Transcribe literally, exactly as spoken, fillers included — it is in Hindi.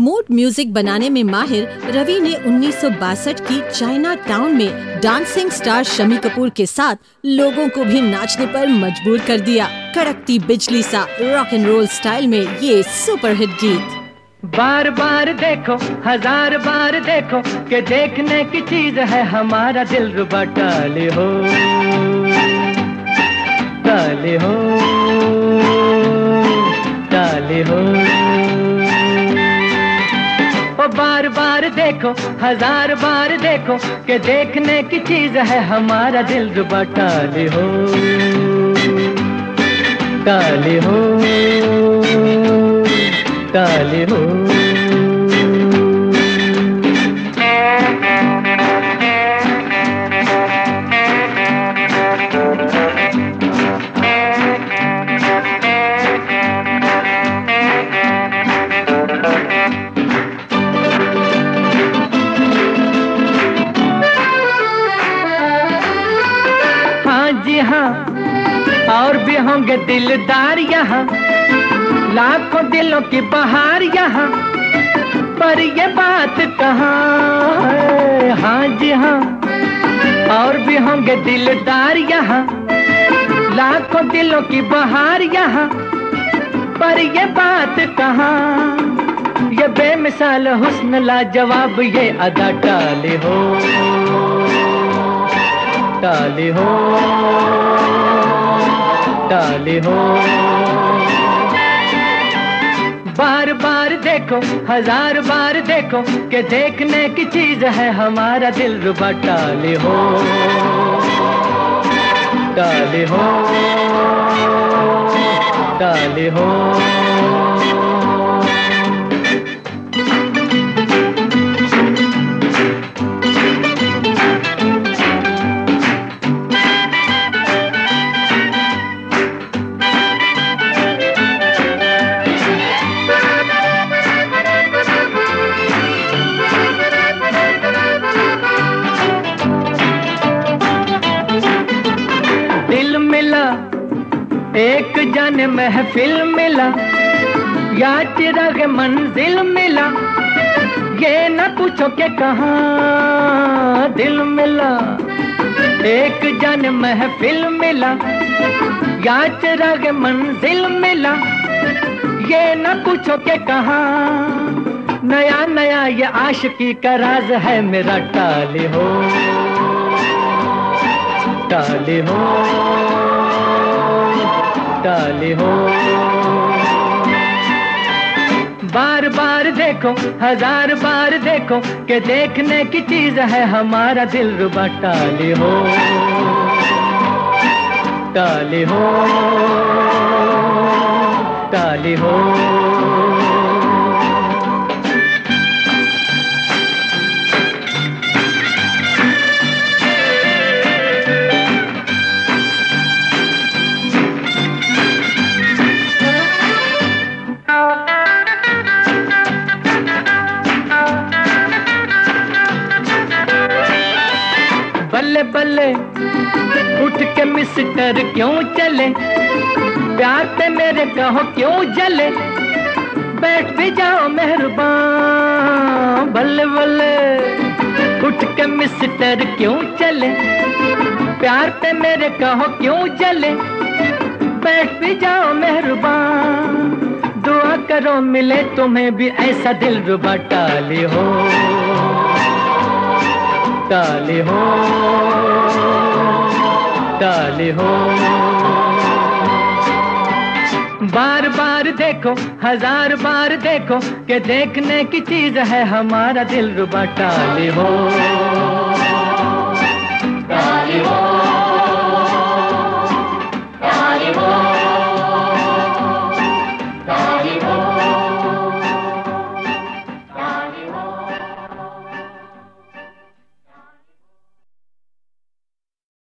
मूड म्यूजिक बनाने में माहिर रवि ने उन्नीस सौ बासठ की चाइना टाउन में डांसिंग स्टार शम्मी कपूर के साथ लोगों को भी नाचने पर मजबूर कर दिया। कड़कती बिजली सा रॉक एंड रोल स्टाइल में ये सुपरहिट गीत। बार बार देखो, हजार बार देखो कि देखने की चीज है हमारा दिल रुबा। टाले हो टाले हो टाले हो, ओ बार बार देखो, हजार बार देखो कि देखने की चीज है हमारा दिल रुबा। टाले हो टाले हो टाले हो। जी हाँ, और भी होंगे दिलदार यहाँ, लाखों दिलों की बहार यहाँ, पर ये बात कहाँ है। हाँ जी हाँ, और भी होंगे दिलदार यहाँ, लाखों दिलों की बहार यहाँ, पर ये बात कहाँ। ये बेमिसाल हुस्न लाजवाब ये अदा। टाले हो टाले हो टाले हो, बार बार देखो, हजार बार देखो कि देखने की चीज है हमारा दिल रुबा। टाले हो टाले हो टाले हो। एक जाने महफिल मिला या चिराग मंजिल मिला, ये न पूछो के कहाँ दिल मिला। एक जाने महफिल मिला या चिराग मंजिल मिला, ये न पूछो के कहाँ। नया नया ये आशिकी का राज है मेरा। टाले हो टाले हो टाले हो, बार बार देखो, हजार बार देखो कि देखने की चीज है हमारा दिल रुबा। टाले हो टाले हो टाले हो। बल्ले बल्ले उठ के मिस्टर क्यों चले, प्यार पे मेरे कहो क्यों जले, बैठ भी जाओ मेहरबान। बल्ले बल्ले उठ के मिस्टर क्यों चले, प्यार पे मेरे कहो क्यों जले, बैठ भी जाओ मेहरबान। दुआ करो मिले तुम्हें भी ऐसा दिल रुबा। टाले हो टाले हो टाले हो, बार बार देखो, हजार बार देखो कि देखने की चीज है हमारा दिल रुबा। टाले हो।